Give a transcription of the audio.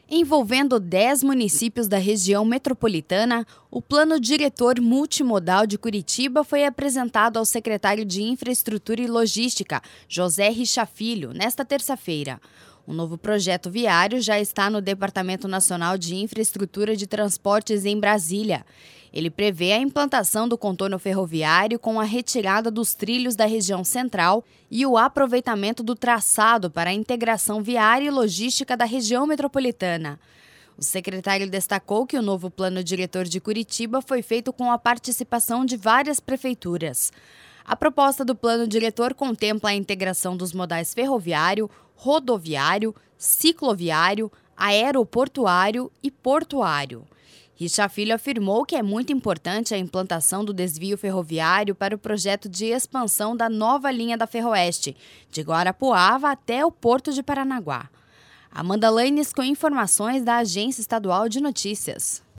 Envolvendo 10 municípios da região metropolitana, o Plano Diretor Multimodal de Curitiba foi apresentado ao secretário de Infraestrutura e Logística, José Richa Filho, nesta terça-feira. O novo projeto viário já está no Departamento Nacional de Infraestrutura de Transportes em Brasília. Ele prevê a implantação do contorno ferroviário com a retirada dos trilhos da região central e o aproveitamento do traçado para a integração viária e logística da região metropolitana. O secretário destacou que o novo plano diretor de Curitiba foi feito com a participação de várias prefeituras. A proposta do plano diretor contempla a integração dos modais ferroviário, rodoviário, cicloviário, aeroportuário e portuário. Richa Filho afirmou que é muito importante a implantação do desvio ferroviário para o projeto de expansão da nova linha da Ferroeste, de Guarapuava até o Porto de Paranaguá. Amanda Lanes com informações da Agência Estadual de Notícias.